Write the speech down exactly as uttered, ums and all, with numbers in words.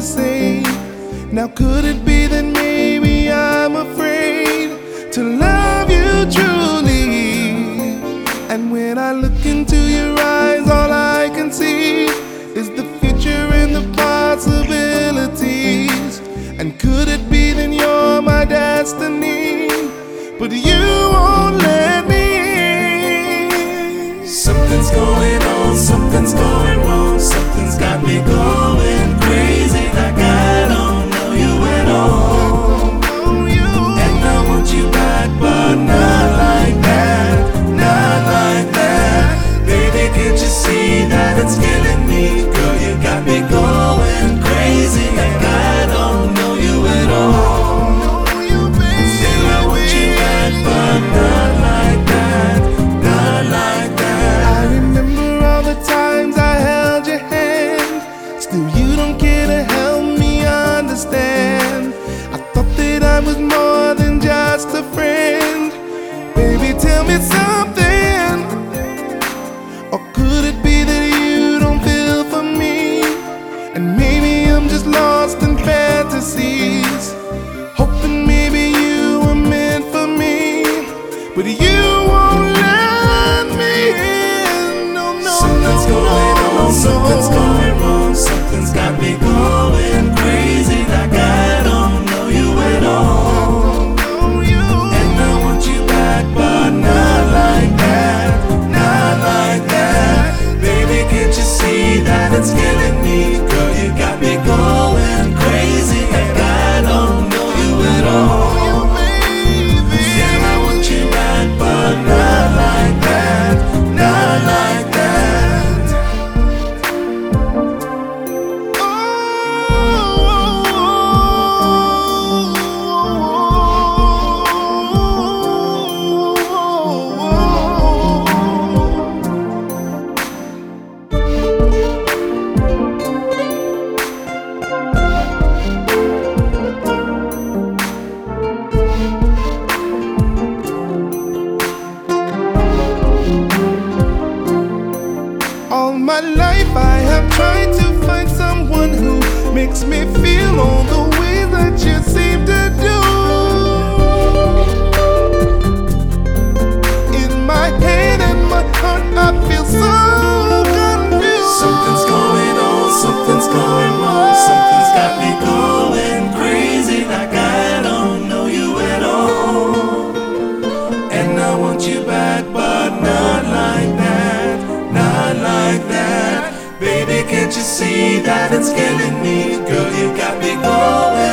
say. Now could it be that maybe I'm afraid to love you truly? And when I look into your eyes, all I can see is the future and the possibilities. And could it be that you're my destiny, but you won't let me in? Something's going on, something's going wrong, something's got me going crazy like I don't know you at all. And I want you back, but not like that, not like that. Baby, can't you see that it's killing me? Girl, you got me going crazy like I don't know you at all. Still I want you back, but not like that, not like that. I remember all the times I held your hand. Still you don't care to help me understand. I thought that I was more than just a friend. Baby, tell me something. Or could it be that you don't feel for me? And maybe I'm just lost in fantasies, hoping maybe you were meant for me, but you won't let me in. No, no, Something's no, going no, on, something's no. going wrong, something's got me going crazy like I don't know you at all. And I want you back, but not like that, not like that. Baby, can't you see that it's killing me? Girl, you got me going crazy like I don't know you at all. Yeah, I want you back, but not like that, not like that. All my life I have tried to find someone who makes me feel all the ways that you seem to do. In my head and my heart I feel so confused. Something's going on, something's going wrong, something's got me going crazy like I don't know you at all. And I want you back, but not like that, not like that. Baby, can't you see that it's killing me? Girl, you got me going